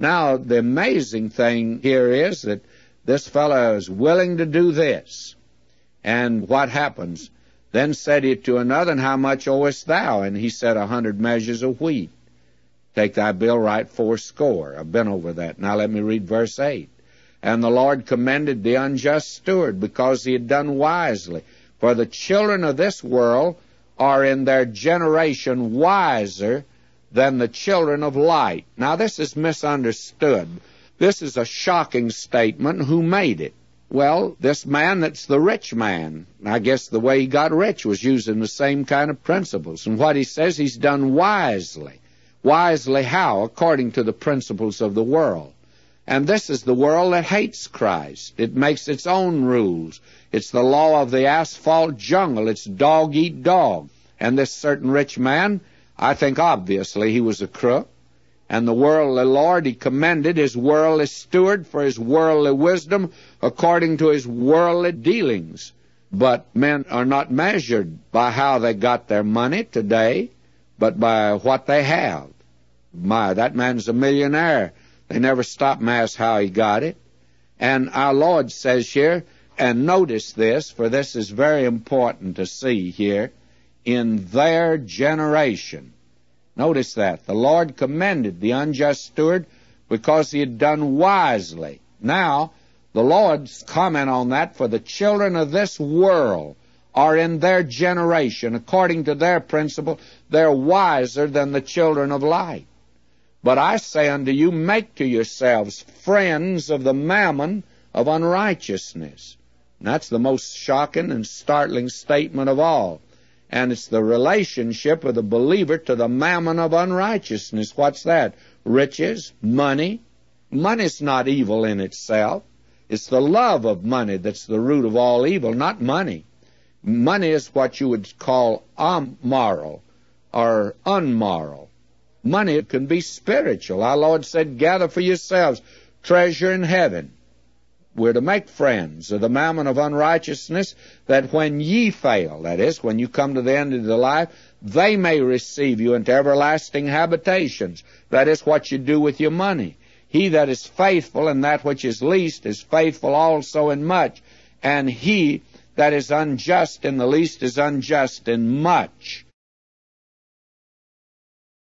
Now, the amazing thing here is that this fellow is willing to do this. And what happens? Then said he to another, And how much owest thou? And he said, 100 measures of wheat. Take thy bill, write 80. I've been over that. Now let me read verse 8. And the Lord commended the unjust steward, because he had done wisely. For the children of this world are in their generation wiser than the children of light. Now this is misunderstood. This is a shocking statement. Who made it? Well, this man that's the rich man. I guess the way he got rich was using the same kind of principles. And what he says, he's done wisely. Wisely how? According to the principles of the world. And this is the world that hates Christ. It makes its own rules. It's the law of the asphalt jungle. It's dog eat dog. And this certain rich man, I think obviously he was a crook. And the worldly lord, he commended his worldly steward for his worldly wisdom according to his worldly dealings. But men are not measured by how they got their money today, but by what they have. My, that man's a millionaire. They never stop and ask how he got it. And our Lord says here, and notice this, for this is very important to see here, in their generation. Notice that. The Lord commended the unjust steward because he had done wisely. Now, the Lord's comment on that, for the children of this world are in their generation, according to their principle, they're wiser than the children of light. But I say unto you, make to yourselves friends of the mammon of unrighteousness. And that's the most shocking and startling statement of all. And it's the relationship of the believer to the mammon of unrighteousness. What's that? Riches, money. Money's not evil in itself. It's the love of money that's the root of all evil, not money. Money is what you would call amoral or unmoral. Money can be spiritual. Our Lord said, gather for yourselves treasure in heaven. We're to make friends of the mammon of unrighteousness, that when ye fail, that is, when you come to the end of the life, they may receive you into everlasting habitations. That is what you do with your money. He that is faithful in that which is least is faithful also in much, and he that is unjust in the least is unjust in much.